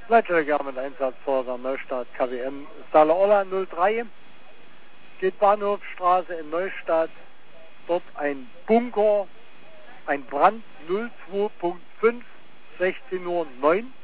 Leitstelle mit Einsatzförder Neustadt KWM Salaola 03. Geht Bahnhofstraße in Neustadt. Dort ein Bunker, ein Brand 02.5, 16:09 Uhr.